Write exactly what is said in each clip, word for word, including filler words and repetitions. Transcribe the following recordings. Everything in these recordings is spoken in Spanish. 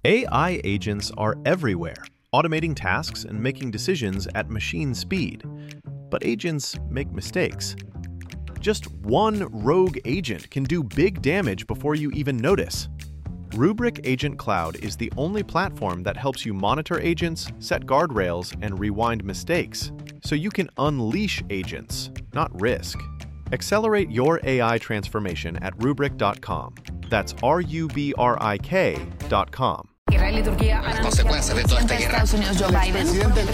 A I agents are everywhere, automating tasks and making decisions at machine speed. But agents make mistakes. Just one rogue agent can do big damage before you even notice. Rubrik Agent Cloud is the only platform that helps you monitor agents, set guardrails, and rewind mistakes, so you can unleash agents, not risk. Accelerate your A I transformation at rubrik dot com. That's R U B R I K dot com. Israel y Turquía han las consecuencias de toda esta guerra. Estados Unidos, Joe Biden.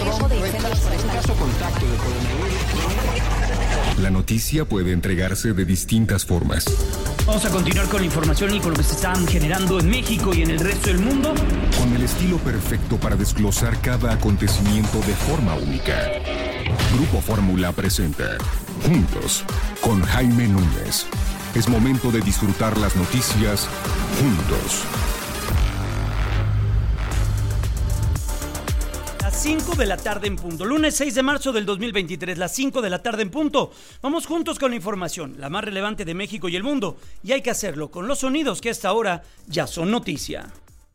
La noticia puede entregarse de distintas formas. Vamos a continuar con la información y con lo que se están generando en México y en el resto del mundo. Con el estilo perfecto para desglosar cada acontecimiento de forma única. Grupo Fórmula presenta Juntos con Jaime Núñez. Es momento de disfrutar las noticias juntos. cinco de la tarde en punto, lunes seis de marzo del dos mil veintitrés, las cinco de la tarde en punto. Vamos juntos con la información, la más relevante de México y el mundo, y hay que hacerlo con los sonidos que a esta hora ya son noticia.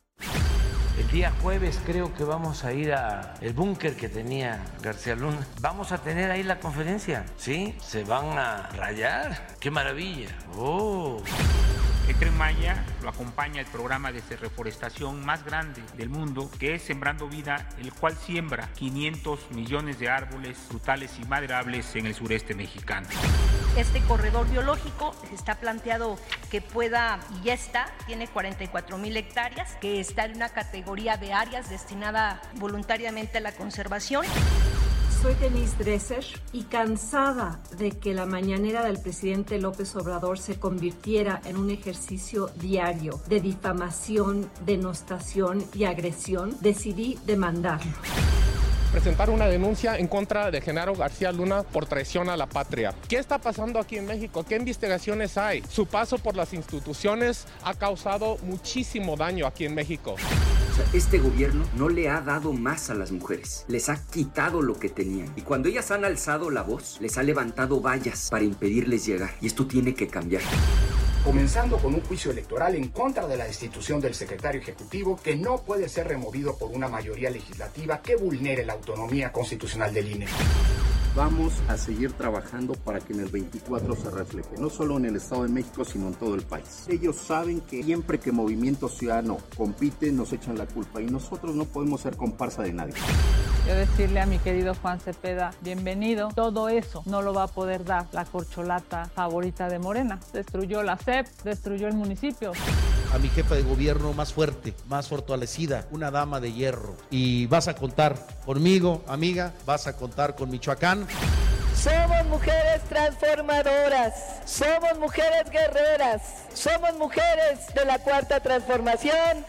El día jueves creo que vamos a ir al búnker que tenía García Luna. Vamos a tener ahí la conferencia, ¿sí? Se van a rayar. ¡Qué maravilla! ¡Oh! El Tren Maya lo acompaña el programa de reforestación más grande del mundo, que es Sembrando Vida, el cual siembra quinientos millones de árboles frutales y maderables en el sureste mexicano. Este corredor biológico está planteado que pueda, y ya está, tiene cuarenta y cuatro mil hectáreas, que está en una categoría de áreas destinada voluntariamente a la conservación. Soy Denise Dresser y cansada de que la mañanera del presidente López Obrador se convirtiera en un ejercicio diario de difamación, denostación y agresión, decidí demandarlo. Presentar una denuncia en contra de Genaro García Luna por traición a la patria. ¿Qué está pasando aquí en México? ¿Qué investigaciones hay? Su paso por las instituciones ha causado muchísimo daño aquí en México. O sea, este gobierno no le ha dado más a las mujeres, les ha quitado lo que tenían. Y cuando ellas han alzado la voz, les ha levantado vallas para impedirles llegar. Y esto tiene que cambiar. Comenzando con un juicio electoral en contra de la destitución del secretario ejecutivo, que no puede ser removido por una mayoría legislativa que vulnere la autonomía constitucional del I N E. Vamos a seguir trabajando para que en el veinticuatro se refleje, no solo en el Estado de México, sino en todo el país. Ellos saben que siempre que Movimiento Ciudadano compite, nos echan la culpa y nosotros no podemos ser comparsa de nadie. Yo decirle a mi querido Juan Cepeda, bienvenido. Todo eso no lo va a poder dar la corcholata favorita de Morena. Destruyó la S E P, destruyó el municipio. A mi jefa de gobierno más fuerte, más fortalecida, una dama de hierro. Y vas a contar conmigo, amiga, vas a contar con Michoacán. Somos mujeres transformadoras, somos mujeres guerreras, somos mujeres de la Cuarta Transformación.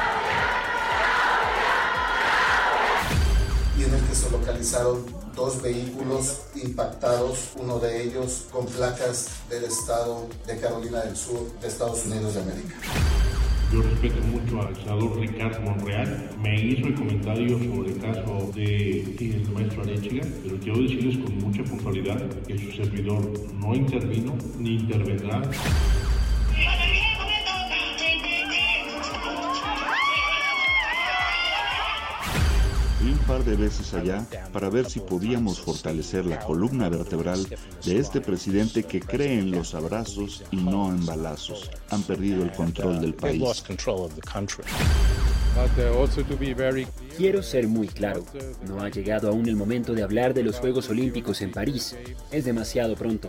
Y en el que se localizaron dos vehículos impactados, uno de ellos con placas del estado de Carolina del Sur, de Estados Unidos de América. Yo respeto mucho al senador Ricardo Monreal. Me hizo el comentario sobre el caso del maestro Arechiga, pero quiero decirles con mucha puntualidad que su servidor no intervino ni intervendrá. Un par de veces allá para ver si podíamos fortalecer la columna vertebral de este presidente que cree en los abrazos y no en balazos. Han perdido el control del país. Quiero ser muy claro, no ha llegado aún el momento de hablar de los Juegos Olímpicos en París. Es demasiado pronto.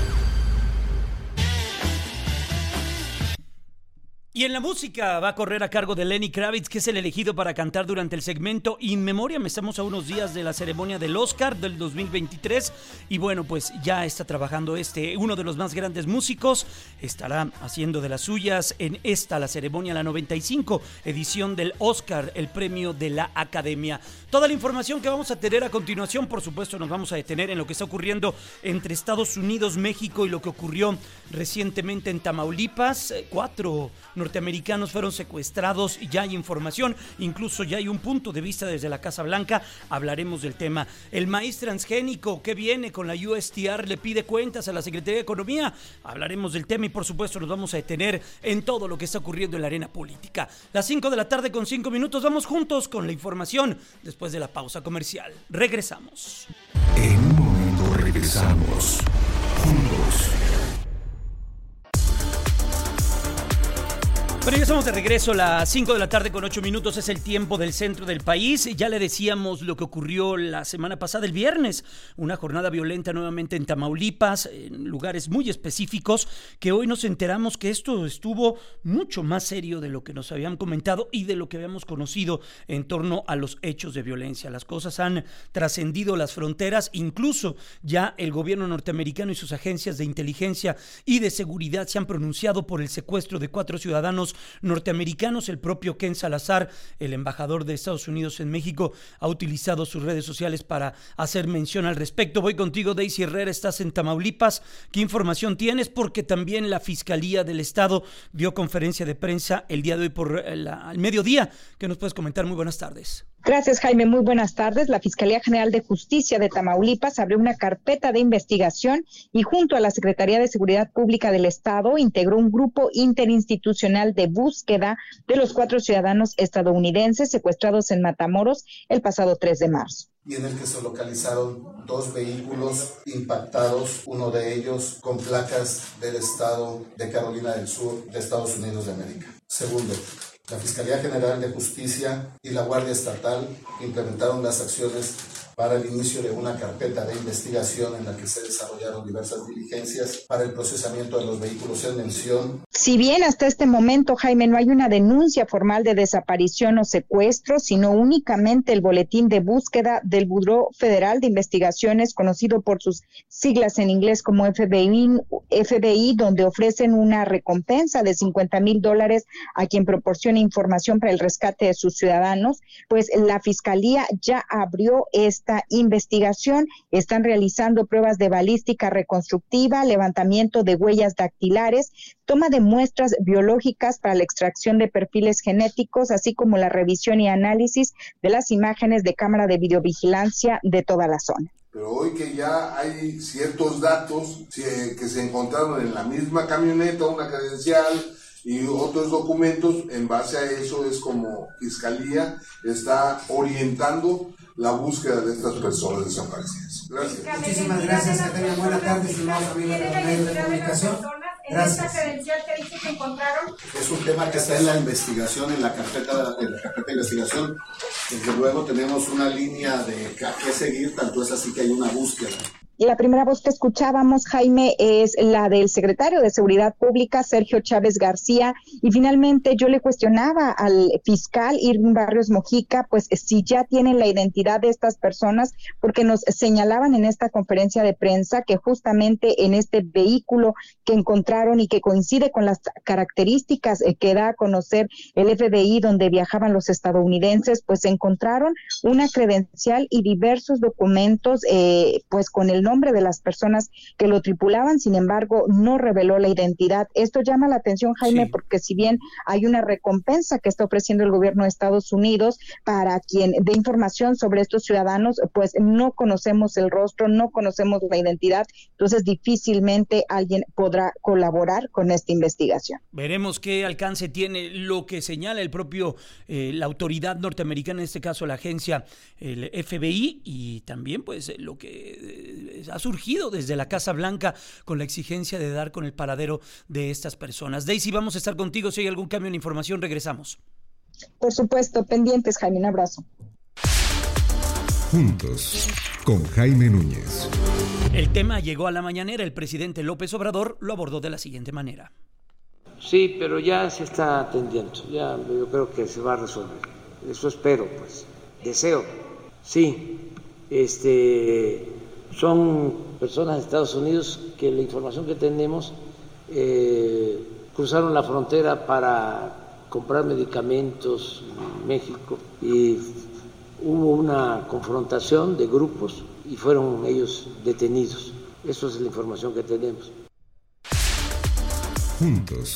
Y en la música va a correr a cargo de Lenny Kravitz, que es el elegido para cantar durante el segmento In Memoriam. Estamos a unos días de la ceremonia del Oscar del dos mil veintitrés y bueno, pues ya está trabajando este, uno de los más grandes músicos. Estará haciendo de las suyas en esta, la ceremonia, la noventa y cinco edición del Oscar, el premio de la Academia. Toda la información que vamos a tener a continuación, por supuesto, nos vamos a detener en lo que está ocurriendo entre Estados Unidos, México y lo que ocurrió recientemente en Tamaulipas. Cuatro norteamericanos norteamericanos fueron secuestrados. Ya hay información, incluso ya hay un punto de vista desde la Casa Blanca. Hablaremos del tema. El maíz transgénico que viene con la U S T R le pide cuentas a la Secretaría de Economía. Hablaremos del tema y por supuesto nos vamos a detener en todo lo que está ocurriendo en la arena política. Las cinco de la tarde con cinco minutos, vamos juntos con la información después de la pausa comercial. Regresamos. En un momento regresamos. Juntos. Bueno, ya estamos de regreso, las cinco de la tarde con ocho minutos, es el tiempo del centro del país. Ya le decíamos lo que ocurrió la semana pasada, el viernes, una jornada violenta nuevamente en Tamaulipas, en lugares muy específicos, que hoy nos enteramos que esto estuvo mucho más serio de lo que nos habían comentado y de lo que habíamos conocido en torno a los hechos de violencia. Las cosas han trascendido las fronteras, incluso ya el gobierno norteamericano y sus agencias de inteligencia y de seguridad se han pronunciado por el secuestro de cuatro ciudadanos norteamericanos. El propio Ken Salazar, el embajador de Estados Unidos en México, ha utilizado sus redes sociales para hacer mención al respecto. Voy contigo, Daisy Herrera, estás en Tamaulipas. ¿Qué información tienes? Porque también la Fiscalía del Estado dio conferencia de prensa el día de hoy por la, al mediodía. ¿Qué nos puedes comentar? Muy buenas tardes. Gracias, Jaime. Muy buenas tardes. La Fiscalía General de Justicia de Tamaulipas abrió una carpeta de investigación y junto a la Secretaría de Seguridad Pública del Estado integró un grupo interinstitucional de búsqueda de los cuatro ciudadanos estadounidenses secuestrados en Matamoros el pasado tres de marzo. Y en el que se localizaron dos vehículos impactados, uno de ellos con placas del estado de Carolina del Sur, de Estados Unidos de América. Segundo, la Fiscalía General de Justicia y la Guardia Estatal implementaron las acciones para el inicio de una carpeta de investigación en la que se desarrollaron diversas diligencias para el procesamiento de los vehículos en mención. Si bien hasta este momento, Jaime, no hay una denuncia formal de desaparición o secuestro, sino únicamente el boletín de búsqueda del Buró Federal de Investigaciones, conocido por sus siglas en inglés como F B I, F B I, donde ofrecen una recompensa de cincuenta mil dólares a quien proporcione información para el rescate de sus ciudadanos, pues la Fiscalía ya abrió esta investigación. Están realizando pruebas de balística reconstructiva, levantamiento de huellas dactilares, toma de muestras biológicas para la extracción de perfiles genéticos, así como la revisión y análisis de las imágenes de cámara de videovigilancia de toda la zona. Pero hoy que ya hay ciertos datos que se encontraron en la misma camioneta, una credencial y otros documentos, en base a eso es como Fiscalía está orientando la búsqueda de estas personas desaparecidas. Gracias. Muchísimas gracias, que tengan buena tarde, estimados amigos de los medios de comunicación. Gracias. ¿En esta credencial que dice que encontraron? Es un tema que está en la investigación, en la carpeta, en la carpeta de investigación. Desde luego tenemos una línea de qué seguir, tanto es así que hay una búsqueda. Y la primera voz que escuchábamos, Jaime, es la del secretario de Seguridad Pública, Sergio Chávez García, y finalmente yo le cuestionaba al fiscal Irving Barrios Mojica, pues si ya tienen la identidad de estas personas, porque nos señalaban en esta conferencia de prensa que justamente en este vehículo que encontraron y que coincide con las características que da a conocer el F B I donde viajaban los estadounidenses, pues encontraron una credencial y diversos documentos, eh, pues con el nombre de las personas que lo tripulaban. Sin embargo, no reveló la identidad. Esto llama la atención, Jaime, sí, porque si bien hay una recompensa que está ofreciendo el gobierno de Estados Unidos para quien dé información sobre estos ciudadanos, pues no conocemos el rostro, no conocemos la identidad, entonces difícilmente alguien podrá colaborar con esta investigación. Veremos qué alcance tiene lo que señala el propio, eh, la autoridad norteamericana, en este caso la agencia, el F B I, y también pues lo que eh, ha surgido desde la Casa Blanca con la exigencia de dar con el paradero de estas personas. Daisy, vamos a estar contigo. Si hay algún cambio en información, regresamos. Por supuesto, pendientes, Jaime, un abrazo. Juntos, con Jaime Núñez. El tema llegó a la mañanera. El presidente López Obrador lo abordó de la siguiente manera. Sí, pero ya se está atendiendo. Ya yo creo que se va a resolver. Eso espero, pues. Deseo. Sí, este... son personas de Estados Unidos que la información que tenemos eh, cruzaron la frontera para comprar medicamentos en México y hubo una confrontación de grupos y fueron ellos detenidos. Eso es la información que tenemos. Juntos,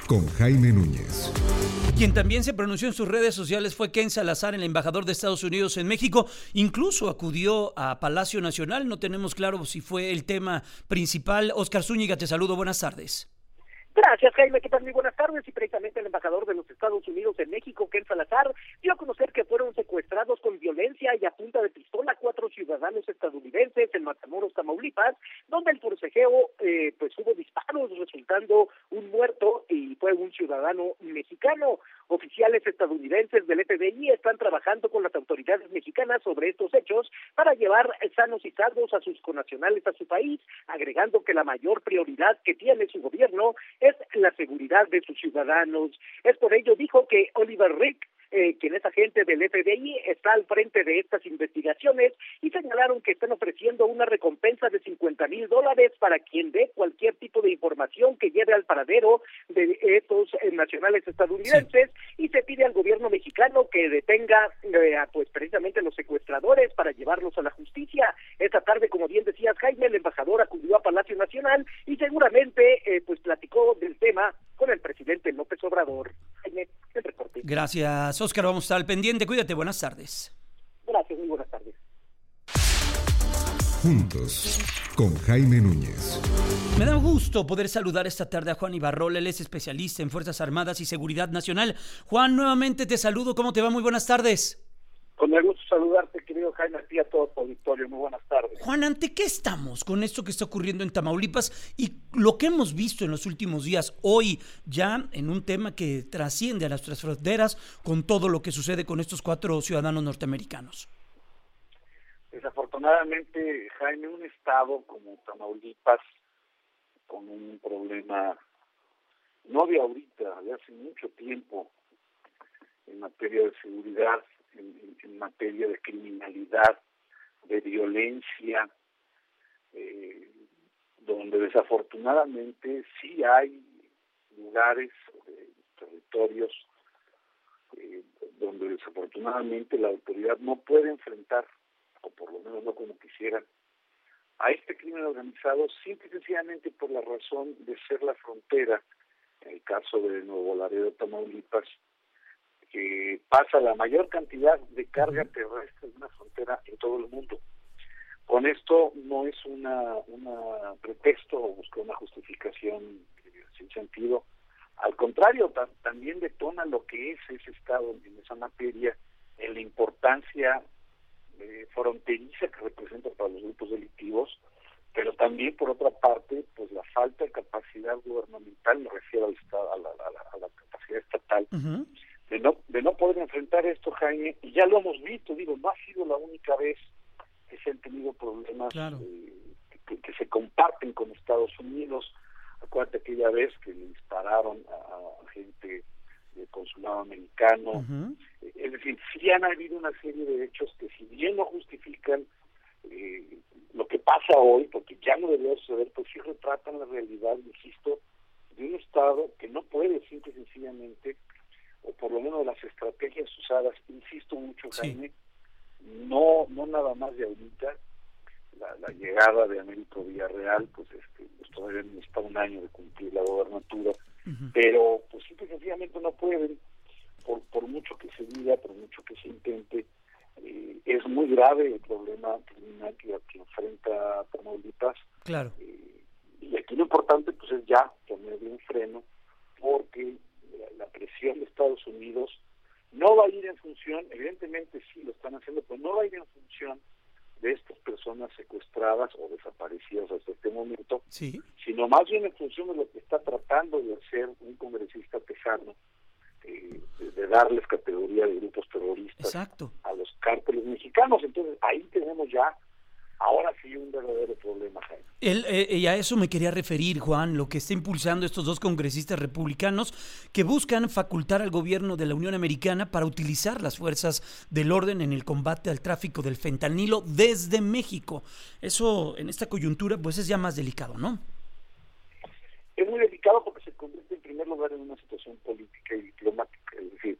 con Jaime Núñez. Quien también se pronunció en sus redes sociales fue Ken Salazar, el embajador de Estados Unidos en México. Incluso acudió a Palacio Nacional. No tenemos claro si fue el tema principal. Oscar Zúñiga, te saludo. Buenas tardes. Gracias, Jaime. ¿Qué tal? Muy buenas tardes. Y precisamente el embajador de los Estados Unidos en México, Ken Salazar, dio a conocer que fueron secuestrados con violencia y a punta de pistola cuatro ciudadanos estadounidenses en Matamoros, Tamaulipas, donde el forcejeo, eh, pues hubo disparos, resultando un muerto y fue un ciudadano mexicano. Oficiales estadounidenses del F B I están trabajando con las autoridades mexicanas sobre estos hechos para llevar sanos y salvos a sus connacionales a su país, agregando que la mayor prioridad que tiene su gobierno es la seguridad de sus ciudadanos. Es por ello, dijo, que Oliver Rick, eh, quien es agente del F B I, está al frente de estas investigaciones, y señalaron que están ofreciendo una recompensa de cincuenta mil dólares para quien dé cualquier tipo de información que lleve al paradero de estos eh, nacionales estadounidenses, sí. Y se pide al gobierno mexicano que detenga eh, a, pues precisamente los secuestradores para llevarlos a la justicia. Esta tarde, como bien decías, Jaime, el embajador acudió a Palacio Nacional y seguramente eh, pues platicó del tema con el presidente López Obrador. Jaime, el reporte. Gracias, Oscar. Vamos a estar al pendiente. Cuídate. Buenas tardes. Gracias. Muy buenas tardes. Juntos, con Jaime Núñez. Me da gusto poder saludar esta tarde a Juan Ibarrola. Él es especialista en Fuerzas Armadas y Seguridad Nacional. Juan, nuevamente te saludo. ¿Cómo te va? Muy buenas tardes. Con el gusto saludarte, querido Jaime, a ti y a todo tu auditorio. Muy buenas tardes. Juan, ¿ante qué estamos con esto que está ocurriendo en Tamaulipas y lo que hemos visto en los últimos días, hoy ya en un tema que trasciende a nuestras fronteras, con todo lo que sucede con estos cuatro ciudadanos norteamericanos? Desafortunadamente, Jaime, un estado como Tamaulipas, con un problema no de ahorita, de hace mucho tiempo, en materia de seguridad, en, en, en materia de criminalidad, de violencia, eh, donde desafortunadamente sí hay lugares, eh, territorios, eh, donde desafortunadamente la autoridad no puede enfrentar, o por lo menos no como quisieran, a este crimen organizado, simple y sencillamente por la razón de ser la frontera, en el caso de Nuevo Laredo, Tamaulipas, que pasa la mayor cantidad de carga terrestre de una frontera en todo el mundo. Con esto no es una, una pretexto o buscar una justificación eh, sin sentido. Al contrario, ta- también detona lo que es ese estado en esa materia, en la importancia eh, fronteriza que representa para los grupos delictivos, pero también, por otra parte, pues la falta de capacidad gubernamental, me refiero al estado, a, la, a, la, a la capacidad estatal, uh-huh. de no de no poder enfrentar esto, Jaime, y ya lo hemos visto, digo, no ha sido la única vez que se han tenido problemas claro. eh, que, que se comparten con Estados Unidos. Acuérdate aquella vez que le dispararon a, a gente del consulado americano. Uh-huh. Eh, es decir, sí han habido una serie de hechos que, si bien no justifican eh, lo que pasa hoy, porque ya no debería suceder, pues sí retratan la realidad, insisto, de un Estado que no puede simple y sencillamente, o por lo menos de las estrategias usadas, insisto mucho, Jaime, sí. no no nada más de ahorita, la, la llegada de Américo Villarreal, pues este pues todavía no está un año de cumplir la gobernatura, uh-huh. pero pues simple y sencillamente no pueden, por, por mucho que se diga, por mucho que se intente. Eh, es muy grave el problema criminal que, que enfrenta Tamaulipas. Claro. Eh, y aquí lo importante pues es ya ponerle un freno, porque la, la presión de Estados Unidos no va a ir en función, evidentemente sí lo están haciendo, pero no va a ir en función de estas personas secuestradas o desaparecidas hasta este momento, sí. sino más bien en función de lo que está tratando de hacer un congresista tejano, eh, de, de darles categoría de grupos terroristas. Exacto. A los cárteles mexicanos. Entonces ahí tenemos ya, ahora sí, un verdadero problema, Jaime. El, eh, y a eso me quería referir, Juan, lo que está impulsando estos dos congresistas republicanos que buscan facultar al gobierno de la Unión Americana para utilizar las fuerzas del orden en el combate al tráfico del fentanilo desde México. Eso, en esta coyuntura, pues es ya más delicado, ¿no? Es muy delicado porque se convierte en primer lugar en una situación política y diplomática, es decir,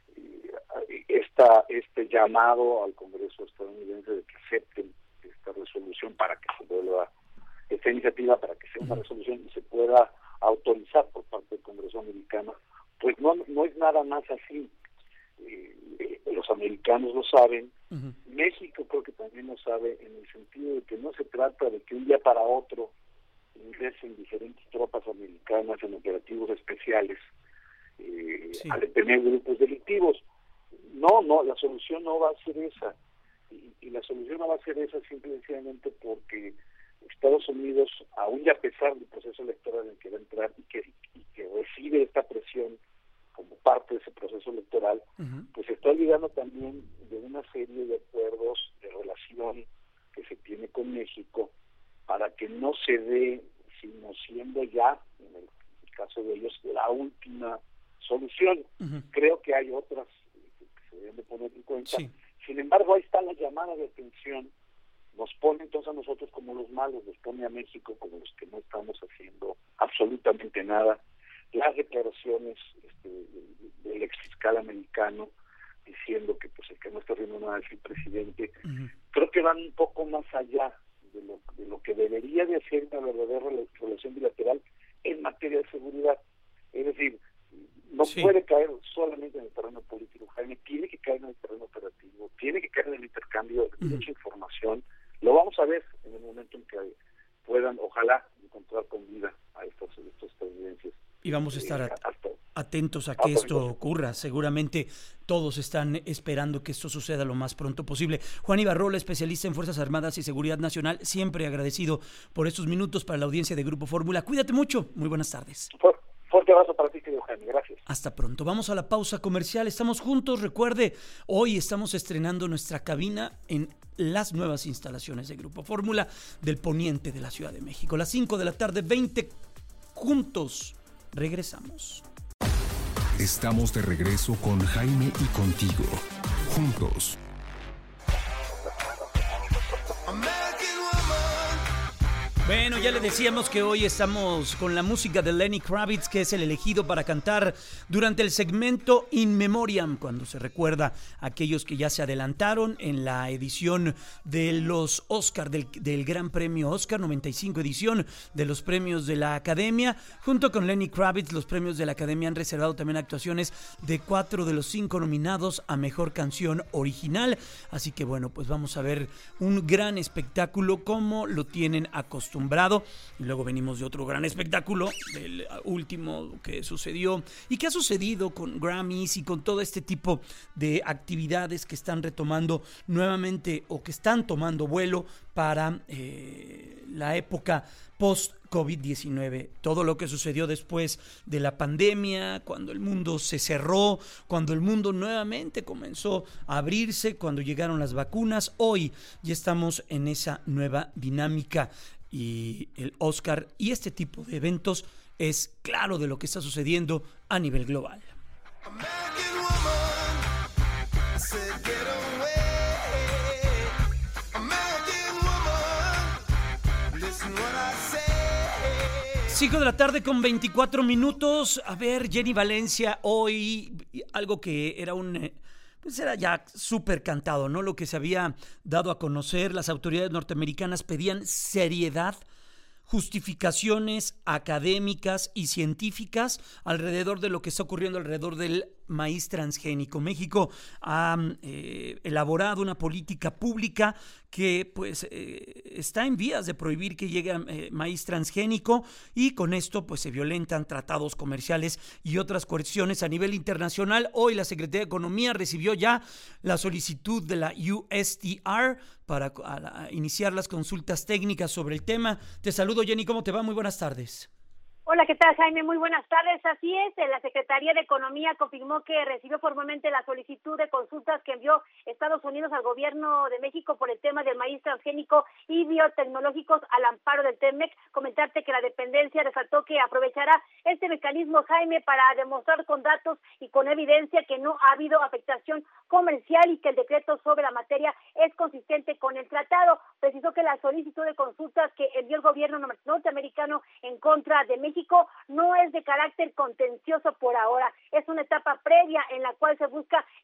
esta, este llamado al Congreso estadounidense de que acepten esta resolución para que se vuelva, esta iniciativa para que sea una resolución y se pueda autorizar por parte del Congreso americano, pues no, no es nada más así. Eh, eh, los americanos lo saben, uh-huh. México creo que también lo sabe, en el sentido de que no se trata de que un día para otro ingresen diferentes tropas americanas en operativos especiales eh, sí. a detener grupos delictivos. No, no, la solución no va a ser esa. Y, y la solución no va a ser esa simple y sencillamente porque Estados Unidos, aún y a pesar del proceso electoral en que va a entrar y que, y que recibe esta presión como parte de ese proceso electoral, uh-huh. pues se está olvidando también de una serie de acuerdos de relación que se tiene con México para que no se dé, sino siendo ya, en el, el caso de ellos, la última solución. Uh-huh. Creo que hay otras que se deben de poner en cuenta. Sí. Sin embargo, ahí está la llamada de atención. Nos pone entonces a nosotros como los malos, nos pone a México como los que no estamos haciendo absolutamente nada. Las declaraciones este, del ex fiscal americano diciendo que pues el que no está haciendo nada es el presidente, uh-huh. creo que van un poco más allá de lo, de lo que debería de hacer una verdadera relación bilateral en materia de seguridad. Es decir, no sí. puede caer solamente en el terreno político, Jaime, tiene que caer en el terreno operativo, tiene que caer en el intercambio de uh-huh. mucha información. Lo vamos a ver en el momento en que puedan, ojalá, encontrar con vida a estas, estas evidencias. Y vamos a estar at- atentos a que esto ocurra. Seguramente todos están esperando que esto suceda lo más pronto posible. Juan Ibarrola, especialista en Fuerzas Armadas y Seguridad Nacional, siempre agradecido por estos minutos para la audiencia de Grupo Fórmula. Cuídate mucho. Muy buenas tardes. Fuerte, fuerte abrazo para ti, querido Jaime. Gracias. Hasta pronto. Vamos a la pausa comercial. Estamos juntos. Recuerde, hoy estamos estrenando nuestra cabina en las nuevas instalaciones de Grupo Fórmula del poniente de la Ciudad de México. Las cinco de la tarde, veinte juntos. Regresamos. Estamos de regreso con Jaime y contigo. Juntos. Bueno, ya le decíamos que hoy estamos con la música de Lenny Kravitz, que es el elegido para cantar durante el segmento In Memoriam, cuando se recuerda a aquellos que ya se adelantaron en la edición de los Oscar, del, del Gran Premio Oscar, noventa y cinco edición de los premios de la Academia. Junto con Lenny Kravitz, los premios de la Academia han reservado también actuaciones de cuatro de los cinco nominados a Mejor Canción Original. Así que bueno, pues vamos a ver un gran espectáculo como lo tienen acostumbrado. Y luego venimos de otro gran espectáculo, del último que sucedió y que ha sucedido con Grammys y con todo este tipo de actividades que están retomando nuevamente o que están tomando vuelo para eh, la época post-COVID diecinueve. Todo lo que sucedió después de la pandemia, cuando el mundo se cerró, cuando el mundo nuevamente comenzó a abrirse, cuando llegaron las vacunas. Hoy ya estamos en esa nueva dinámica. Y el Oscar y este tipo de eventos es claro de lo que está sucediendo a nivel global. cinco de la tarde con veinticuatro minutos. A ver, Jenny Valencia, hoy algo que era un... pues era ya súper cantado, ¿no? Lo que se había dado a conocer, las autoridades norteamericanas pedían seriedad, justificaciones académicas y científicas alrededor de lo que está ocurriendo alrededor del maíz transgénico. México ha eh, elaborado una política pública que pues eh, está en vías de prohibir que llegue eh, maíz transgénico, y con esto pues se violentan tratados comerciales y otras coerciones a nivel internacional. Hoy la Secretaría de Economía recibió ya la solicitud de la U S T R para a la, a iniciar las consultas técnicas sobre el tema. Te saludo, Jenny, ¿cómo te va? Muy buenas tardes. Hola, ¿qué tal, Jaime? Muy buenas tardes. Así es, la Secretaría de Economía confirmó que recibió formalmente la solicitud de consultas que envió Estados Unidos al gobierno de México por el tema del maíz transgénico y biotecnológicos al amparo del T-MEC. Comentarte que la dependencia resaltó que aprovechará este mecanismo, Jaime, para demostrar con datos y con evidencia que no ha habido afectación comercial y que el decreto sobre la materia es consistente con el tratado. Precisó que la solicitud de consultas que envió el gobierno norteamericano en contra de México no es de carácter contencioso por ahora, es una etapa previa en la cual se busca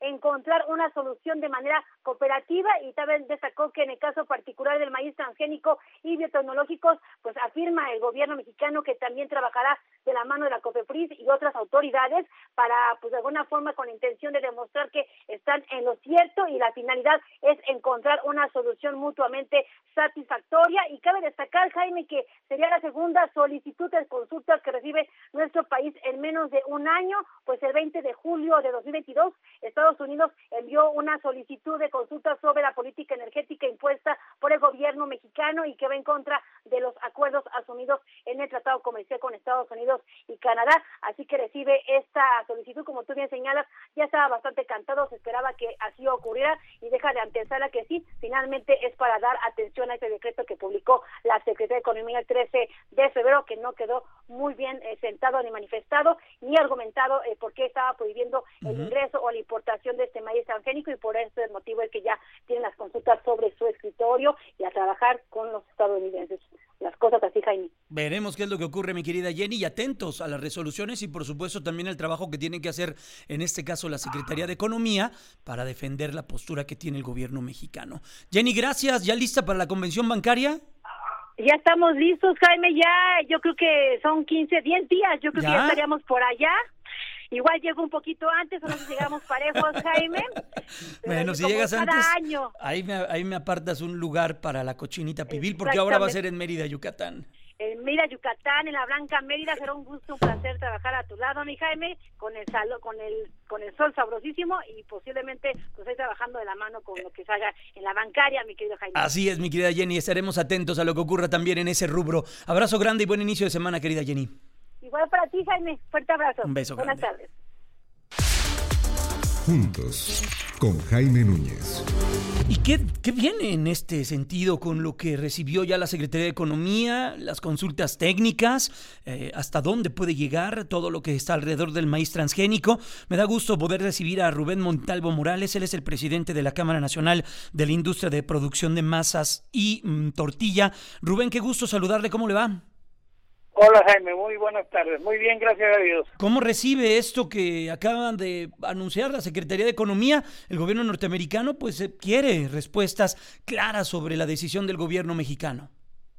encontrar una solución de manera cooperativa, y también destacó que en el caso particular del maíz transgénico y biotecnológicos, pues afirma el gobierno mexicano que también trabajará de la mano de la COFEPRIS y otras autoridades para, pues de alguna forma, con la intención de demostrar que están en lo cierto, y la finalidad es encontrar una solución mutuamente satisfactoria. Y cabe destacar, Jaime, que sería la segunda solicitud de consultas que recibe nuestro país en menos de un año, pues el veinte de julio de dos mil veintidós, Estados Unidos envió una solicitud de consulta sobre la política energética impuesta por el gobierno mexicano y que va en contra de los acuerdos asumidos en el Tratado Comercial con Estados Unidos y Canadá. Así que recibe esta solicitud, como tú bien señalas, ya estaba bastante cantado, se esperaba que así ocurriera, y deja de antesala que sí, finalmente es para dar atención a este decreto que publicó la Secretaría de Economía el trece de febrero, que no quedó muy bien eh, sentado ni manifestado ni argumentado eh, por qué estaba prohibiendo uh-huh. el ingreso o la importación de este maíz transgénico, y por ese motivo es que ya tienen las consultas sobre su escritorio y a trabajar con los estadounidenses. Las cosas así, Jaime. Veremos qué es lo que ocurre, mi querida Jenny, y atentos a las resoluciones y por supuesto también al trabajo que tienen que hacer, en este caso la Secretaría de Economía, para defender la postura que tiene el gobierno mexicano. Jenny, gracias. ¿Ya lista para la convención bancaria? Ya estamos listos, Jaime, ya yo creo que son quince, diez días, yo creo ¿Ya? que ya estaríamos por allá. Igual llego un poquito antes, o no sé si llegamos parejos, Jaime. Bueno, si llegas antes, año. Ahí, me, ahí me apartas un lugar para la cochinita pibil, porque ahora va a ser en Mérida, Yucatán. En Mérida, Yucatán, en la Blanca Mérida. Será un gusto, un placer trabajar a tu lado, mi Jaime, con el salo, con el con el sol sabrosísimo, y posiblemente pues ahí trabajando de la mano con lo que salga en la bancaria, mi querido Jaime. Así es, mi querida Jenny, estaremos atentos a lo que ocurra también en ese rubro. Abrazo grande y buen inicio de semana, querida Jenny. Igual para ti, Jaime. Fuerte abrazo. Un beso Buenas grande. tardes. Juntos, con Jaime Núñez. ¿Y qué, qué viene en este sentido con lo que recibió ya la Secretaría de Economía, las consultas técnicas, eh, hasta dónde puede llegar todo lo que está alrededor del maíz transgénico? Me da gusto poder recibir a Rubén Montalvo Morales. Él es el presidente de la Cámara Nacional de la Industria de Producción de Masas y mm, Tortilla. Rubén, qué gusto saludarle. ¿Cómo le va? Hola, Jaime, muy buenas tardes. Muy bien, gracias a Dios. ¿Cómo recibe esto que acaban de anunciar la Secretaría de Economía? El gobierno norteamericano pues quiere respuestas claras sobre la decisión del gobierno mexicano.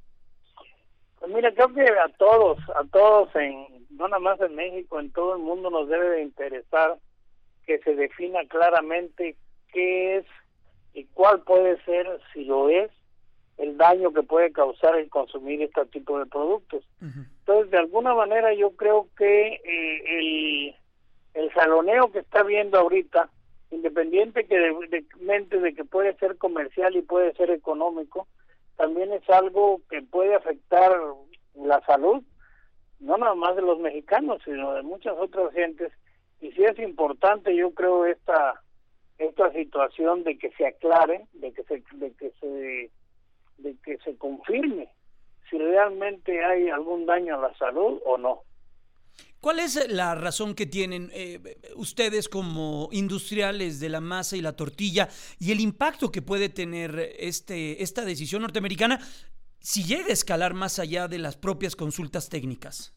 Pues mira, creo que a todos, a todos, en no nada más en México, en todo el mundo nos debe de interesar que se defina claramente qué es y cuál puede ser, si lo es, el daño que puede causar el consumir este tipo de productos. Uh-huh. Entonces, de alguna manera yo creo que eh, el, el saloneo que está viendo ahorita, independiente que de, de, mente de que puede ser comercial y puede ser económico, también es algo que puede afectar la salud, no nada más de los mexicanos, sino de muchas otras gentes, y sí es importante, yo creo, esta esta situación de que se aclare, de que se de que se de que se confirme si realmente hay algún daño a la salud o no. ¿Cuál es la razón que tienen eh, ustedes como industriales de la masa y la tortilla y el impacto que puede tener este esta decisión norteamericana si llega a escalar más allá de las propias consultas técnicas?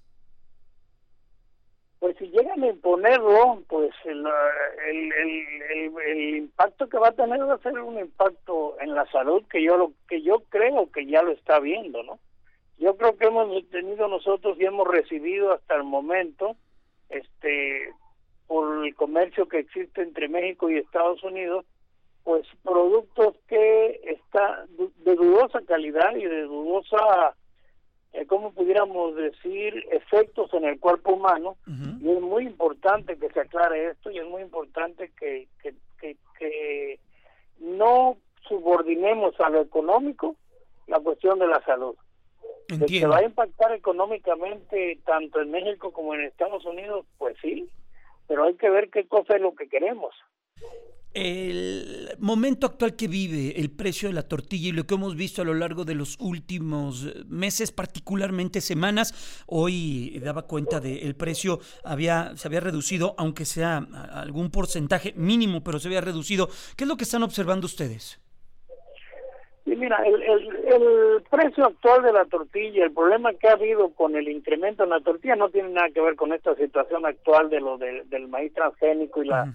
Pues si llegan a imponerlo, pues el, el, el, el, el impacto que va a tener va a ser un impacto en la salud que yo lo que yo creo que ya lo está viendo, ¿no? Yo creo que hemos tenido nosotros y hemos recibido hasta el momento, este, por el comercio que existe entre México y Estados Unidos, pues productos que está de dudosa calidad y de dudosa, eh, ¿cómo pudiéramos decir?, efectos en el cuerpo humano. Uh-huh. Y es muy importante que se aclare esto y es muy importante que, que, que, que no subordinemos a lo económico la cuestión de la salud. De que va a impactar económicamente tanto en México como en Estados Unidos, pues sí, pero hay que ver qué cosa es lo que queremos. El momento actual que vive el precio de la tortilla y lo que hemos visto a lo largo de los últimos meses, particularmente semanas, hoy daba cuenta de el precio había se había reducido, aunque sea algún porcentaje mínimo, pero se había reducido. ¿Qué es lo que están observando ustedes? Sí, mira, el, el, el precio actual de la tortilla, el problema que ha habido con el incremento en la tortilla no tiene nada que ver con esta situación actual de lo de, del maíz transgénico y la uh-huh.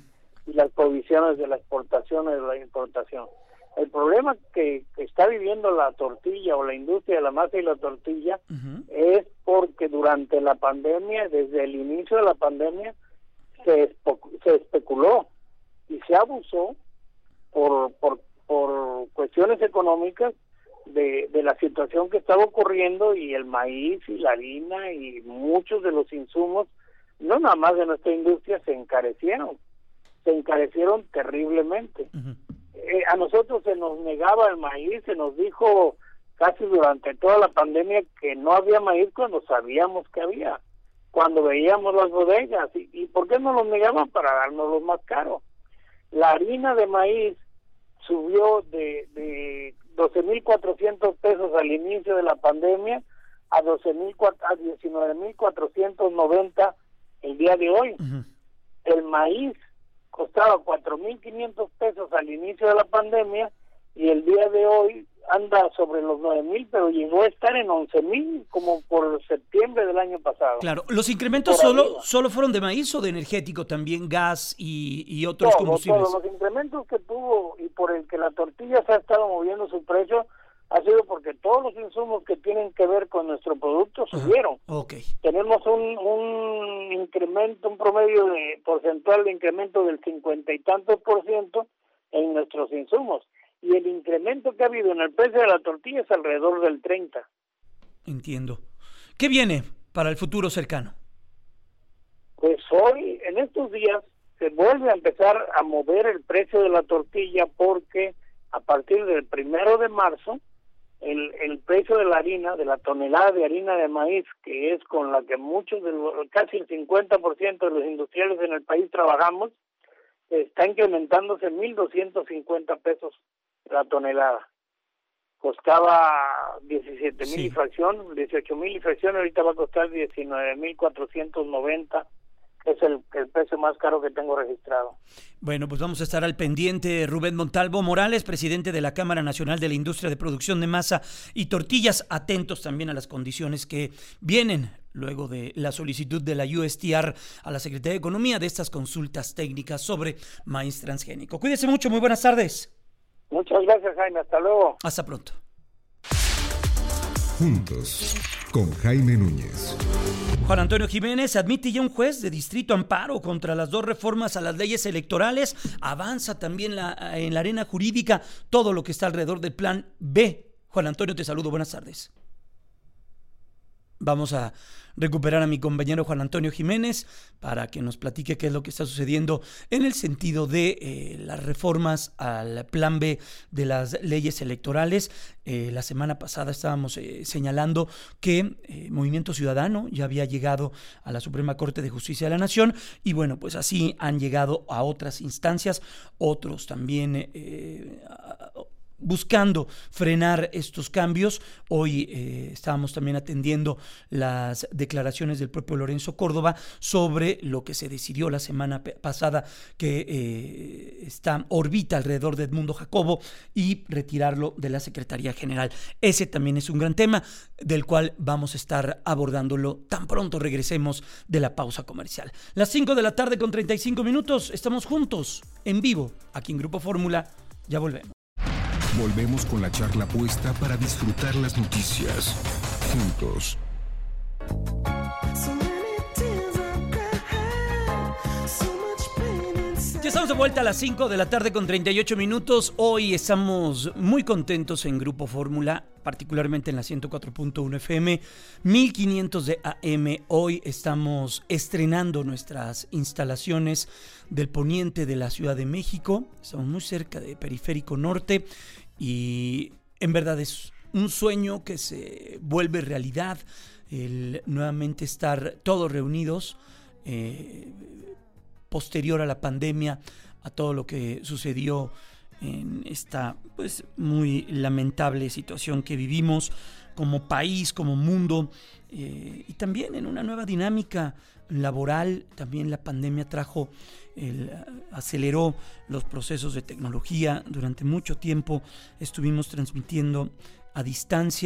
y las provisiones de la exportación y de la importación. El problema que, que está viviendo la tortilla o la industria de la masa y la tortilla uh-huh. es porque durante la pandemia, desde el inicio de la pandemia, se, se especuló y se abusó por, por, por cuestiones económicas de, de la situación que estaba ocurriendo, y el maíz y la harina y muchos de los insumos, no nada más de nuestra industria, se encarecieron, se encarecieron terriblemente. Uh-huh. Eh, a nosotros se nos negaba el maíz, se nos dijo casi durante toda la pandemia que no había maíz cuando sabíamos que había, cuando veíamos las bodegas. ¿Y, y por qué no los negaban? Para darnos los más caros. La harina de maíz subió de, de doce mil cuatrocientos pesos al inicio de la pandemia a doce mil a diecinueve mil cuatrocientos noventa el día de hoy. Uh-huh. El maíz costaba cuatro mil quinientos pesos al inicio de la pandemia y el día de hoy anda sobre los nueve mil, pero llegó a estar en once mil como por septiembre del año pasado. Claro, ¿los incrementos solo solo fueron de maíz o de energético también, gas y, y otros todo, combustibles? Todos los incrementos que tuvo y por el que la tortilla se ha estado moviendo su precio ha sido porque todos los insumos que tienen que ver con nuestro producto subieron. Uh-huh. Okay. Tenemos un, un incremento, un promedio de porcentual de incremento del cincuenta y tantos por ciento en nuestros insumos. Y el incremento que ha habido en el precio de la tortilla es alrededor del treinta. Entiendo. ¿Qué viene para el futuro cercano? Pues hoy, en estos días, se vuelve a empezar a mover el precio de la tortilla porque a partir del primero de marzo, el, el precio de la harina, de la tonelada de harina de maíz, que es con la que muchos, de los, casi el cincuenta por ciento de los industriales en el país trabajamos, está incrementándose mil doscientos cincuenta pesos la tonelada. Costaba diecisiete mil sí. y fracción, dieciocho mil y fracción, ahorita va a costar diecinueve mil cuatrocientos noventa. Es el, el precio más caro que tengo registrado. Bueno, pues vamos a estar al pendiente. Rubén Montalvo Morales, presidente de la Cámara Nacional de la Industria de Producción de Masa y Tortillas, atentos también a las condiciones que vienen luego de la solicitud de la U S T R a la Secretaría de Economía de estas consultas técnicas sobre maíz transgénico. Cuídese mucho, muy buenas tardes. Muchas gracias, Jaime, hasta luego. Hasta pronto. Juntos, con Jaime Núñez. Juan Antonio Jiménez admite ya un juez de distrito amparo contra las dos reformas a las leyes electorales. Avanza también la, en la arena jurídica todo lo que está alrededor del plan B. Juan Antonio, te saludo, buenas tardes. Vamos a recuperar a mi compañero Juan Antonio Jiménez para que nos platique qué es lo que está sucediendo en el sentido de eh, las reformas al plan B de las leyes electorales. Eh, la semana pasada estábamos eh, señalando que eh, Movimiento Ciudadano ya había llegado a la Suprema Corte de Justicia de la Nación y bueno, pues así han llegado a otras instancias, otros también eh, a, buscando frenar estos cambios. Hoy eh, estábamos también atendiendo las declaraciones del propio Lorenzo Córdoba sobre lo que se decidió la semana pe- pasada que eh, está orbita alrededor de Edmundo Jacobo y retirarlo de la Secretaría General. Ese también es un gran tema del cual vamos a estar abordándolo tan pronto regresemos de la pausa comercial. Las cinco de la tarde con treinta y cinco minutos, estamos juntos en vivo aquí en Grupo Fórmula. Ya volvemos. Volvemos con la charla puesta para disfrutar las noticias juntos. Ya estamos de vuelta a las cinco de la tarde con treinta y ocho minutos. Hoy estamos muy contentos en Grupo Fórmula, particularmente en la ciento cuatro punto uno F M, mil quinientos de A M. Hoy estamos estrenando nuestras instalaciones del poniente de la Ciudad de México. Estamos muy cerca de Periférico Norte y en verdad es un sueño que se vuelve realidad, el nuevamente estar todos reunidos eh, posterior a la pandemia, a todo lo que sucedió en esta pues muy lamentable situación que vivimos como país, como mundo, eh, y también en una nueva dinámica laboral. También la pandemia trajo, el, aceleró los procesos de tecnología. Durante mucho tiempo estuvimos transmitiendo a distancia,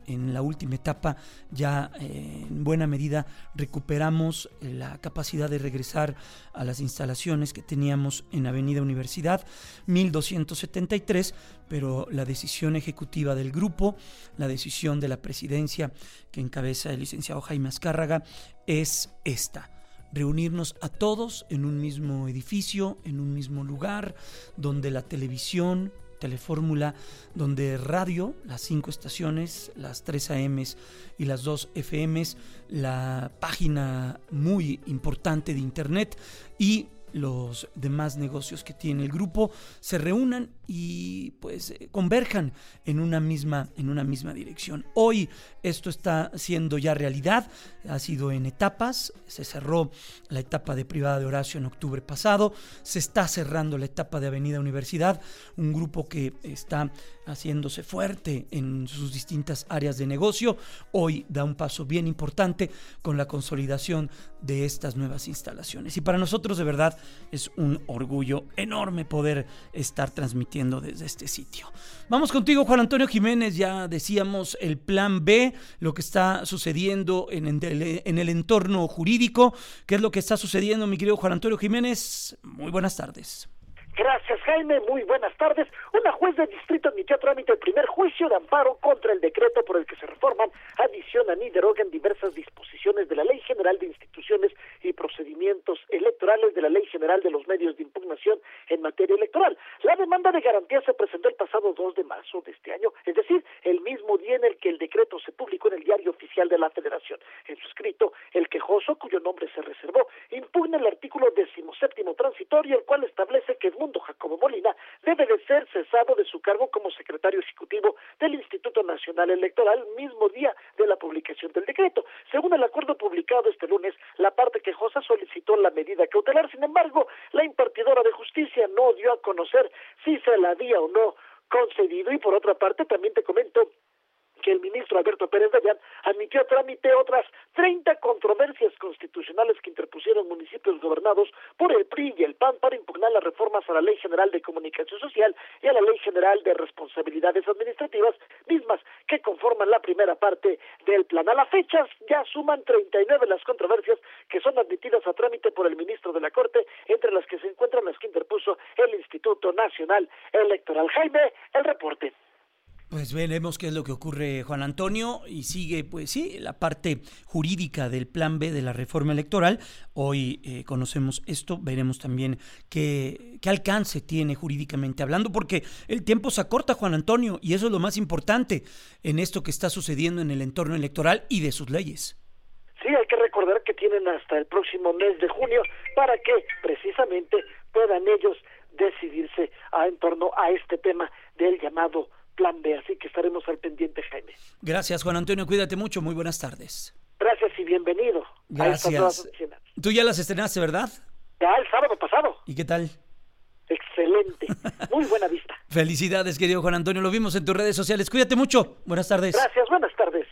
en la última etapa ya eh, en buena medida recuperamos la capacidad de regresar a las instalaciones que teníamos en Avenida Universidad mil doscientos setenta y tres, pero la decisión ejecutiva del grupo, la decisión de la presidencia que encabeza el licenciado Jaime Azcárraga es esta: reunirnos a todos en un mismo edificio, en un mismo lugar, donde la televisión, Telefórmula, donde radio, las cinco estaciones, las tres A Ms y las dos F Ms, la página muy importante de internet y los demás negocios que tiene el grupo se reúnan y pues converjan en una misma en una misma dirección. Hoy esto está siendo ya realidad, ha sido en etapas. Se cerró la etapa de Privada de Horacio en octubre pasado, se está cerrando la etapa de Avenida Universidad, un grupo que está haciéndose fuerte en sus distintas áreas de negocio. Hoy da un paso bien importante con la consolidación de estas nuevas instalaciones y para nosotros de verdad es un orgullo enorme poder estar transmitiendo desde este sitio. Vamos contigo, Juan Antonio Jiménez. Ya decíamos el plan B, lo que está sucediendo en el, en el entorno jurídico. ¿Qué es lo que está sucediendo, mi querido Juan Antonio Jiménez? Muy buenas tardes. Gracias, Jaime. Muy buenas tardes. Una juez de distrito admitió a trámite el primer juicio de amparo contra el decreto por el que se reforman, adicionan y derogan diversas disposiciones de la Ley General de Instituciones y Procedimientos Electorales, de la Ley General de los Medios de Impugnación en materia electoral. La demanda de garantía se presentó el pasado dos de marzo de este año, es decir, el mismo día en el que el decreto se publicó en el Diario Oficial de la Federación. En su escrito, el quejoso, cuyo nombre se reservó, impugna el artículo decimoséptimo transitorio, el cual establece que Edmundo Jacobo Molina debe de ser cesado de su cargo como secretario ejecutivo del Instituto Nacional Electoral, mismo día de la publicación del decreto. Según el acuerdo publicado este lunes, la parte quejosa solicitó la medida cautelar. Sin embargo, la impartidora de justicia no dio a conocer si se la había o no concedido. Y por otra parte, también te comento que el ministro Alberto Pérez Dayán admitió a trámite otras treinta controversias constitucionales que interpusieron municipios gobernados por el P R I y el P A N para impugnar las reformas a la Ley General de Comunicación Social y a la Ley General de Responsabilidades Administrativas, mismas que conforman la primera parte del plan. A la fecha ya suman treinta y nueve las controversias que son admitidas a trámite por el ministro de la Corte, entre las que se encuentran las que interpuso el Instituto Nacional Electoral. Jaime, el reporte. Pues veremos qué es lo que ocurre, Juan Antonio, y sigue, pues sí, la parte jurídica del plan B de la reforma electoral. Hoy eh, conocemos esto, veremos también qué, qué alcance tiene jurídicamente hablando, porque el tiempo se acorta, Juan Antonio, y eso es lo más importante en esto que está sucediendo en el entorno electoral y de sus leyes. Sí, hay que recordar que tienen hasta el próximo mes de junio para que precisamente puedan ellos decidirse a, en torno a este tema del llamado plan B, así que estaremos al pendiente, Jaime. Gracias, Juan Antonio, cuídate mucho, muy buenas tardes. Gracias y bienvenido. Gracias. Tú ya las estrenaste, ¿verdad? Ya el sábado pasado. ¿Y qué tal? Excelente, muy buena vista. Felicidades, querido Juan Antonio, lo vimos en tus redes sociales, cuídate mucho, buenas tardes. Gracias, buenas tardes.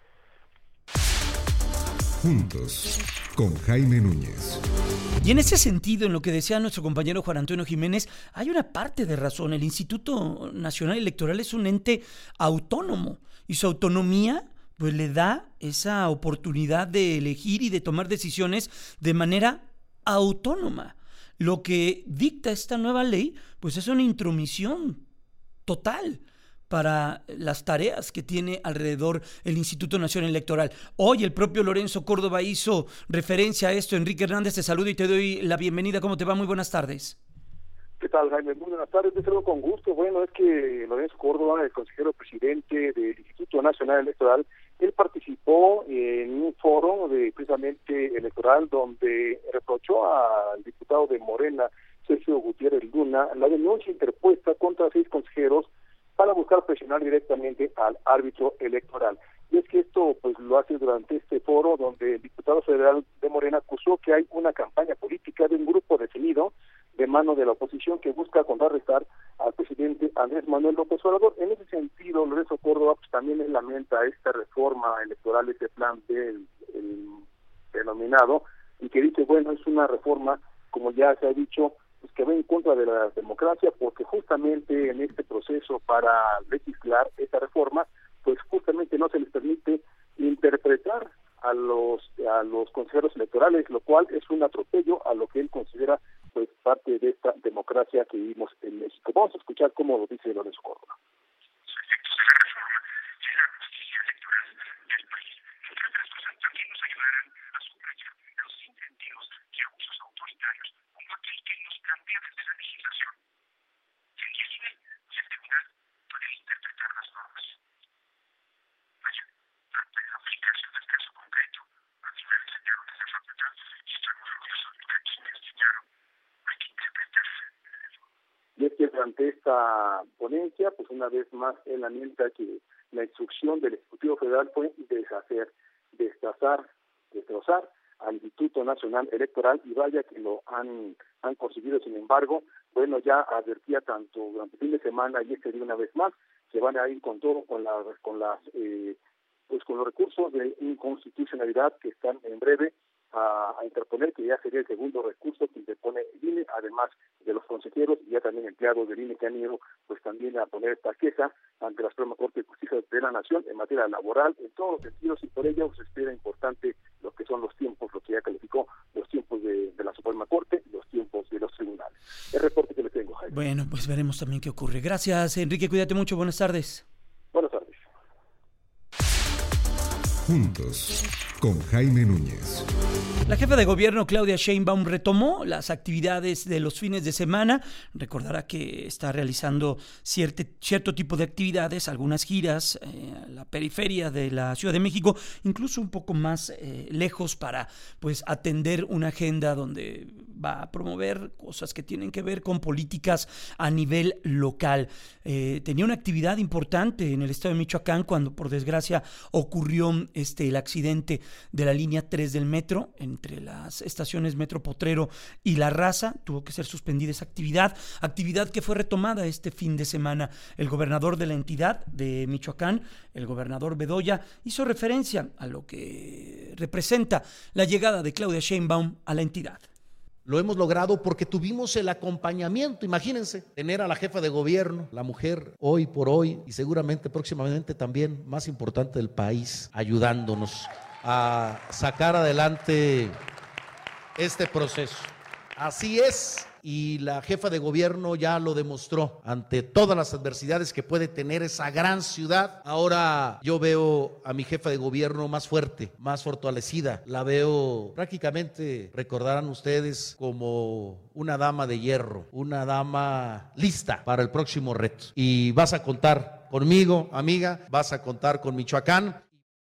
Juntos, con Jaime Núñez. Y en ese sentido, en lo que decía nuestro compañero Juan Antonio Jiménez, hay una parte de razón. El Instituto Nacional Electoral es un ente autónomo y su autonomía pues le da esa oportunidad de elegir y de tomar decisiones de manera autónoma. Lo que dicta esta nueva ley pues es una intromisión total para las tareas que tiene alrededor el Instituto Nacional Electoral. Hoy el propio Lorenzo Córdoba hizo referencia a esto. Enrique Hernández, te saludo y te doy la bienvenida. ¿Cómo te va? Muy buenas tardes. ¿Qué tal, Jaime? Muy buenas tardes. Te saludo con gusto. Bueno, es que Lorenzo Córdoba, el consejero presidente del Instituto Nacional Electoral, él participó en un foro de precisamente electoral donde reprochó al diputado de Morena, Sergio Gutiérrez Luna, la denuncia interpuesta contra seis consejeros para buscar presionar directamente al árbitro electoral. Y es que esto pues lo hace durante este foro donde el diputado federal de Morena acusó que hay una campaña política de un grupo definido de mano de la oposición que busca contrarrestar al presidente Andrés Manuel López Obrador. En ese sentido, Lorenzo Córdoba pues también él lamenta esta reforma electoral, este plan del el denominado, y que dice, bueno, es una reforma, como ya se ha dicho, pues que va en contra de la democracia, porque justamente en este proceso para legislar esta reforma pues justamente no se les permite interpretar a los a los consejeros electorales, lo cual es un atropello a lo que él considera pues parte de esta democracia que vivimos en México. Vamos a escuchar cómo lo dice Lorenzo Córdoba. Y es que durante esta ponencia, pues una vez más él lamenta que la instrucción del Ejecutivo Federal fue deshacer, destazar, destrozar al Instituto Nacional Electoral, y vaya que lo han, han conseguido. Sin embargo, bueno, ya advertía tanto durante el fin de semana y este día una vez más, que van a ir con todo, con, la, con las eh, pues con los recursos de inconstitucionalidad que están en breve a, a interponer, que ya sería el segundo recurso que interpone el I N E, además de los consejeros y ya también empleados del I N E que han ido pues también a poner esta queja ante la Suprema Corte de Justicia de la Nación en materia laboral, en todos los sentidos, y por ello se espera importante lo que son los tiempos, lo que ya calificó, los tiempos de, de la Suprema Corte y los tiempos de los tribunales. El reporte que le tengo, Jaime. Bueno, pues veremos también qué ocurre. Gracias, Enrique, cuídate mucho, buenas tardes. Buenas tardes. Juntos, con Jaime Núñez. La jefa de gobierno, Claudia Sheinbaum, retomó las actividades de los fines de semana. Recordará que está realizando cierto, cierto tipo de actividades, algunas giras eh, a la periferia de la Ciudad de México, incluso un poco más eh, lejos, para pues atender una agenda donde va a promover cosas que tienen que ver con políticas a nivel local. Eh, tenía una actividad importante en el estado de Michoacán cuando, por desgracia, ocurrió este, el accidente de la línea tres del metro entre las estaciones Metro Potrero y La Raza. Tuvo que ser suspendida esa actividad, actividad que fue retomada este fin de semana. El gobernador de la entidad de Michoacán, el gobernador Bedoya, hizo referencia a lo que representa la llegada de Claudia Sheinbaum a la entidad. Lo hemos logrado porque tuvimos el acompañamiento, imagínense, tener a la jefa de gobierno, la mujer hoy por hoy y seguramente próximamente también más importante del país, ayudándonos a sacar adelante este proceso. Así es, y la jefa de gobierno ya lo demostró ante todas las adversidades que puede tener esa gran ciudad. Ahora yo veo a mi jefa de gobierno más fuerte, más fortalecida. La veo prácticamente, recordarán ustedes, como una dama de hierro, una dama lista para el próximo reto. Y vas a contar conmigo, amiga, vas a contar con Michoacán.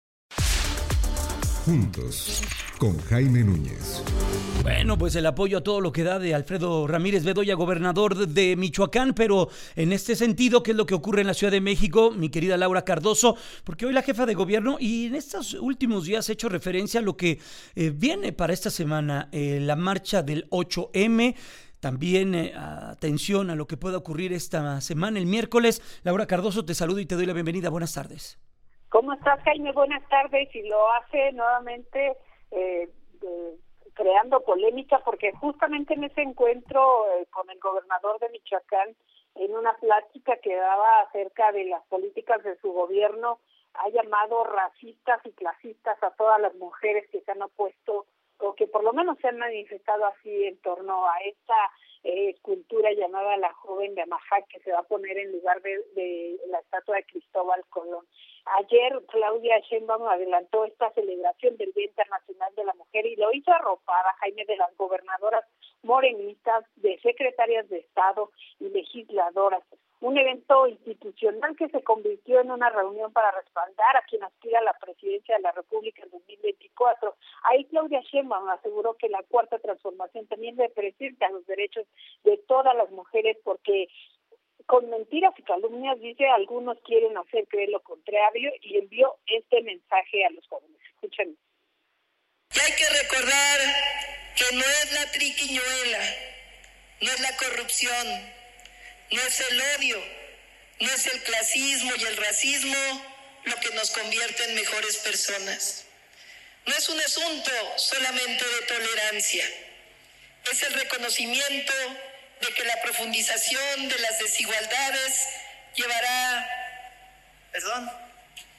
Juntos, con Jaime Núñez. Bueno, pues el apoyo a todo lo que da de Alfredo Ramírez Bedoya, gobernador de Michoacán, pero en este sentido, ¿qué es lo que ocurre en la Ciudad de México, mi querida Laura Cardoso? Porque hoy la jefa de gobierno, y en estos últimos días he hecho referencia a lo que eh, viene para esta semana, eh, la marcha del ocho eme, también eh, atención a lo que pueda ocurrir esta semana, el miércoles. Laura Cardoso, te saludo y te doy la bienvenida. Buenas tardes. ¿Cómo estás, Jaime? Buenas tardes. Y lo hace nuevamente eh, de... creando polémica, porque justamente en ese encuentro eh, con el gobernador de Michoacán, en una plática que daba acerca de las políticas de su gobierno, ha llamado racistas y clasistas a todas las mujeres que se han opuesto, o que por lo menos se han manifestado así en torno a esta eh, escultura llamada La Joven de Amajac, que se va a poner en lugar de, de la estatua de Cristóbal Colón. Ayer Claudia Sheinbaum adelantó esta celebración del Día Internacional de la Mujer y lo hizo arropada, Jaime, de las gobernadoras morenistas, de secretarias de Estado y legisladoras. Un evento institucional que se convirtió en una reunión para respaldar a quien aspira a la presidencia de la República en dos mil veinticuatro. Ahí Claudia Sheinbaum aseguró que la Cuarta Transformación también representa los derechos de todas las mujeres, porque con mentiras y calumnias, dice, algunos quieren hacer creer lo contrario, y envió este mensaje a los jóvenes. Escuchen. Y hay que recordar que no es la triquiñuela, no es la corrupción, no es el odio, no es el clasismo y el racismo lo que nos convierte en mejores personas. No es un asunto solamente de tolerancia, es el reconocimiento de que la profundización de las desigualdades llevará, perdón,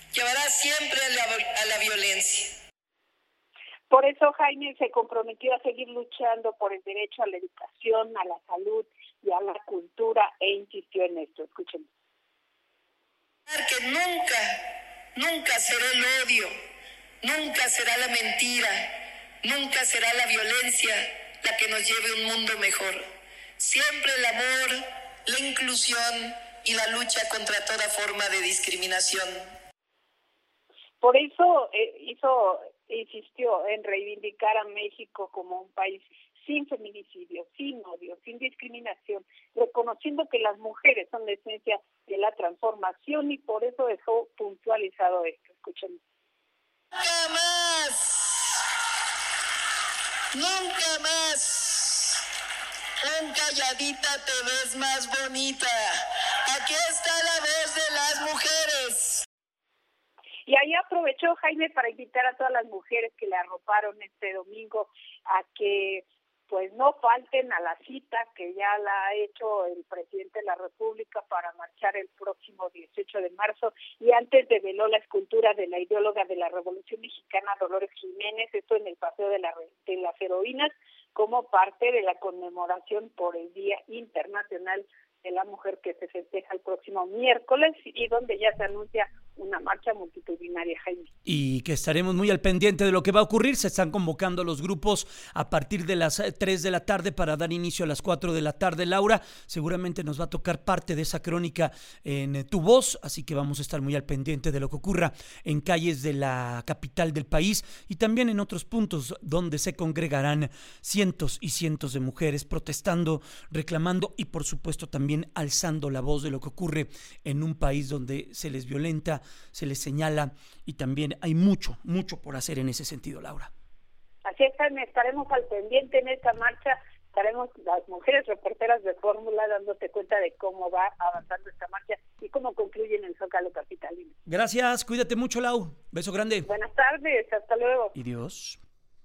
llevará siempre a la, a la violencia. Por eso Jaime se comprometió a seguir luchando por el derecho a la educación, a la salud y a la cultura e insistió en esto. Escuchen. Que nunca, nunca será el odio, nunca será la mentira, nunca será la violencia la que nos lleve a un mundo mejor. Siempre el amor, la inclusión y la lucha contra toda forma de discriminación. Por eso eh, hizo, insistió en reivindicar a México como un país sin feminicidio, sin odio, sin discriminación, reconociendo que las mujeres son la esencia de la transformación y por eso dejó puntualizado esto. Escuchen. ¡Nunca más! ¡Nunca más! Con calladita te ves más bonita. Aquí está la voz de las mujeres. Y ahí aprovechó Jaime para invitar a todas las mujeres que le arroparon este domingo a que pues no falten a la cita que ya la ha hecho el presidente de la República para marchar el próximo dieciocho de marzo, y antes develó la escultura de la ideóloga de la Revolución Mexicana, Dolores Jiménez, esto en el Paseo de, la, de las Heroínas, como parte de la conmemoración por el Día Internacional de la Mujer que se festeja el próximo miércoles y donde ya se anuncia una marcha multitudinaria, Jaime. Y que estaremos muy al pendiente de lo que va a ocurrir. Se están convocando los grupos a partir de las tres de la tarde para dar inicio a las cuatro de la tarde. Laura, seguramente nos va a tocar parte de esa crónica en Tu Voz, así que vamos a estar muy al pendiente de lo que ocurra en calles de la capital del país y también en otros puntos donde se congregarán cientos y cientos de mujeres protestando, reclamando y por supuesto también alzando la voz de lo que ocurre en un país donde se les violenta, se les señala y también hay mucho, mucho por hacer en ese sentido, Laura. Así es, Jaime, estaremos al pendiente en esta marcha, estaremos las mujeres reporteras de Fórmula dándote cuenta de cómo va avanzando esta marcha y cómo concluye en el Zócalo capitalino. Gracias, cuídate mucho, Lau. Beso grande. Buenas tardes, hasta luego. Y Dios.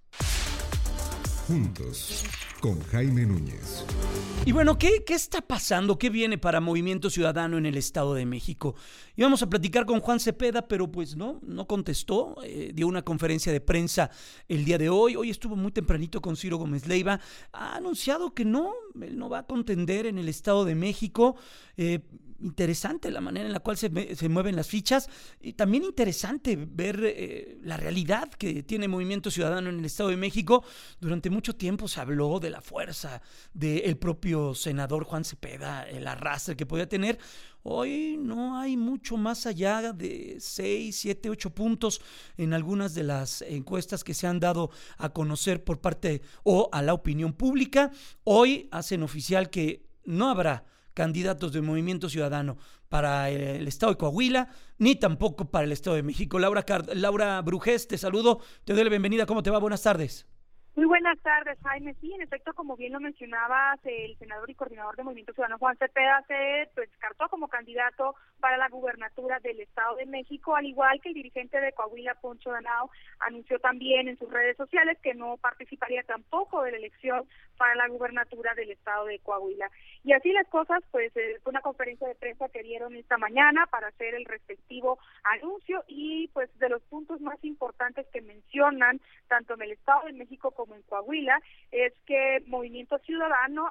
Juntos, con Jaime Núñez. Y bueno, ¿qué, ¿qué está pasando? ¿Qué viene para Movimiento Ciudadano en el Estado de México? Íbamos a platicar con Juan Cepeda, pero pues no, no contestó. Eh, dio una conferencia de prensa el día de hoy. Hoy estuvo muy tempranito con Ciro Gómez Leiva. Ha anunciado que no, él no va a contender en el Estado de México. Eh, interesante la manera en la cual se, se mueven las fichas y también interesante ver eh, la realidad que tiene Movimiento Ciudadano en el Estado de México. Durante mucho tiempo se habló de la fuerza del propio senador Juan Cepeda, el arrastre que podía tener. Hoy no hay mucho más allá de seis, siete, ocho puntos en algunas de las encuestas que se han dado a conocer por parte o a la opinión pública. Hoy hacen oficial que no habrá candidatos de Movimiento Ciudadano para el Estado de Coahuila, ni tampoco para el Estado de México. Laura, Car- Laura Brujés, te saludo, te doy la bienvenida. ¿Cómo te va? Buenas tardes. Muy buenas tardes, Jaime. Sí, en efecto, como bien lo mencionabas, el senador y coordinador de Movimiento Ciudadano Juan Cepeda se pues, descartó como candidato para la gubernatura del Estado de México, al igual que el dirigente de Coahuila, Poncho Danao, anunció también en sus redes sociales que no participaría tampoco de la elección para la gubernatura del Estado de Coahuila. Y así las cosas, pues eh, fue una conferencia de prensa que dieron esta mañana para hacer el respectivo anuncio y pues de los puntos más importantes que mencionan tanto en el Estado de México como como en Coahuila, es que Movimiento Ciudadano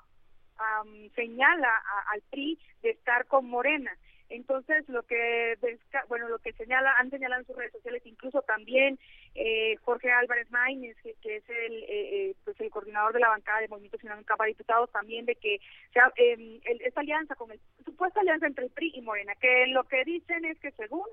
um, señala a, al P R I de estar con Morena. Entonces, lo que bueno lo que señala han señalado en sus redes sociales, incluso también eh, Jorge Álvarez Maínez, que, que es el eh, eh, pues el coordinador de la bancada de Movimiento Ciudadano en Cámara de Diputados, también de que sea, eh, el, esta alianza con el supuesta alianza entre el P R I y Morena, que lo que dicen es que según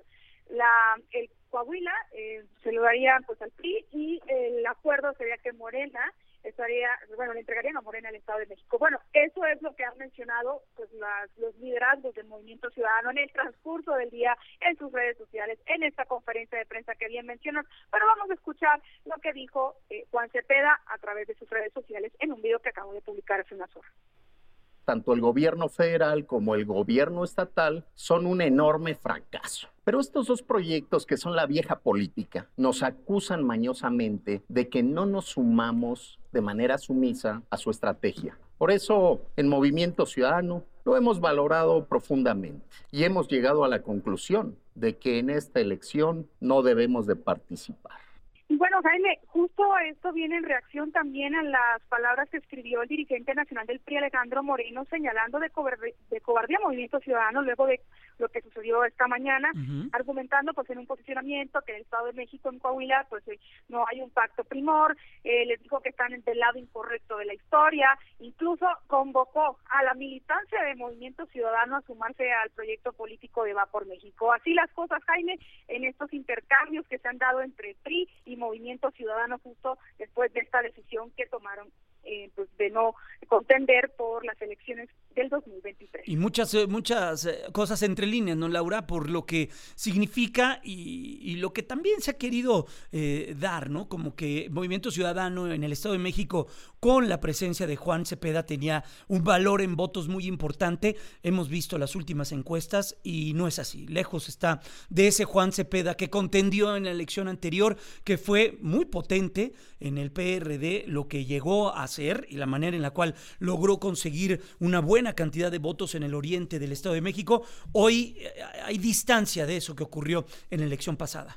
la el Coahuila eh, se lo daría pues al P R I y el acuerdo sería que Morena estaría, bueno, le entregarían a Morena el Estado de México. Bueno, eso es lo que han mencionado pues las, los liderazgos del Movimiento Ciudadano en el transcurso del día en sus redes sociales, en esta conferencia de prensa que bien mencionan, pero vamos a escuchar lo que dijo eh, Juan Cepeda a través de sus redes sociales en un video que acabo de publicar hace unas horas. Tanto el gobierno federal como el gobierno estatal son un enorme fracaso. Pero estos dos proyectos, que son la vieja política, nos acusan mañosamente de que no nos sumamos de manera sumisa a su estrategia. Por eso, en Movimiento Ciudadano, Lo hemos valorado profundamente y hemos llegado a la conclusión de que en esta elección no debemos de participar. Y bueno, Jaime, justo esto viene en reacción también a las palabras que escribió el dirigente nacional del P R I, Alejandro Moreno, señalando de cobardía, de cobardía a Movimiento Ciudadano luego de lo que sucedió esta mañana, uh-huh. argumentando pues en un posicionamiento que en el Estado de México, en Coahuila, pues eh, no hay un pacto primor, eh, les dijo que están del lado incorrecto de la historia, incluso convocó a la militancia de Movimiento Ciudadano a sumarse al proyecto político de Va por México. Así las cosas, Jaime, en estos intercambios que se han dado entre P R I y Movimiento Ciudadano justo después de esta decisión que tomaron eh, pues de no contender por las elecciones del dos mil veintitrés. Y muchas muchas cosas entre líneas, ¿no, Laura? Por lo que significa y, y lo que también se ha querido eh, dar, ¿no? Como que Movimiento Ciudadano en el Estado de México, con la presencia de Juan Cepeda, tenía un valor en votos muy importante. Hemos visto las últimas encuestas y no es así. Lejos está de ese Juan Cepeda que contendió en la elección anterior, que fue muy potente en el P R D, lo que llegó a hacer y la manera en la cual logró conseguir una buena cantidad de votos en el oriente del Estado de México. Hoy hay distancia de eso que ocurrió en la elección pasada.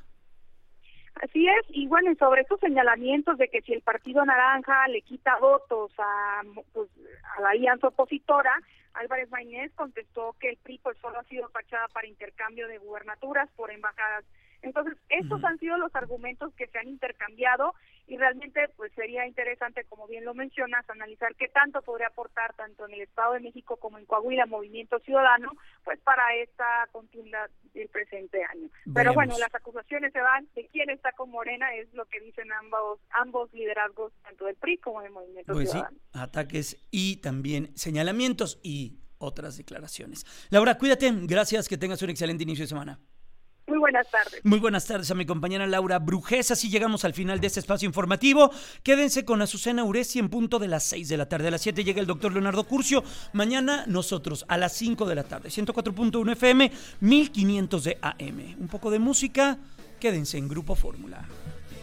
Así es, y bueno, y sobre estos señalamientos de que si el Partido Naranja le quita votos a, pues, a la alianza opositora, Álvarez Maínez contestó que el P R I pues solo ha sido fachada para intercambio de gubernaturas por embajadas. Entonces, estos uh-huh. han sido los argumentos que se han intercambiado y realmente pues sería interesante, como bien lo mencionas, analizar qué tanto podría aportar tanto en el Estado de México como en Coahuila Movimiento Ciudadano pues para esta continuidad del presente año. Veremos. Pero bueno, las acusaciones se van de quién está con Morena, es lo que dicen ambos ambos liderazgos, tanto del P R I como del Movimiento pues Ciudadano. Sí, ataques y también señalamientos y otras declaraciones. Laura, cuídate, gracias, que tengas un excelente inicio de semana. Muy buenas tardes. Muy buenas tardes a mi compañera Laura Brujés. Así llegamos al final de este espacio informativo. Quédense con Azucena Uresti en punto de las seis de la tarde. A las siete llega el doctor Leonardo Curcio. Mañana nosotros a las cinco de la tarde. ciento cuatro punto uno F M, mil quinientos de A M. Un poco de música. Quédense en Grupo Fórmula.